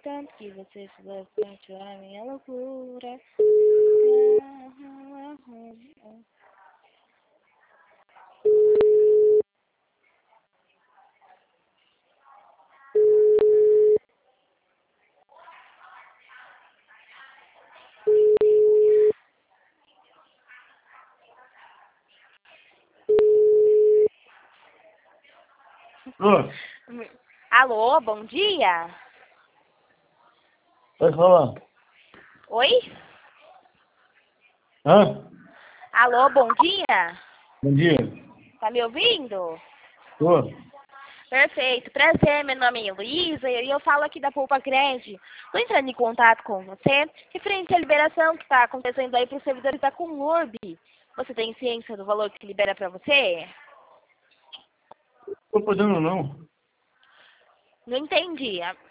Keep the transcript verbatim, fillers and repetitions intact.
tanto que você se deu frente à minha loucura. Ô, Alô, bom dia? pode falar. Oi? Hã? Alô, bom dia? Bom dia. Tá me ouvindo? Ô, Perfeito, prazer, meu nome é Luísa e eu falo aqui da Poupa Crédito. Estou entrando em contato com você referente à liberação que está acontecendo aí para os servidores da Comurb. Você tem ciência do valor que libera para você? tô podendo não. Não entendi.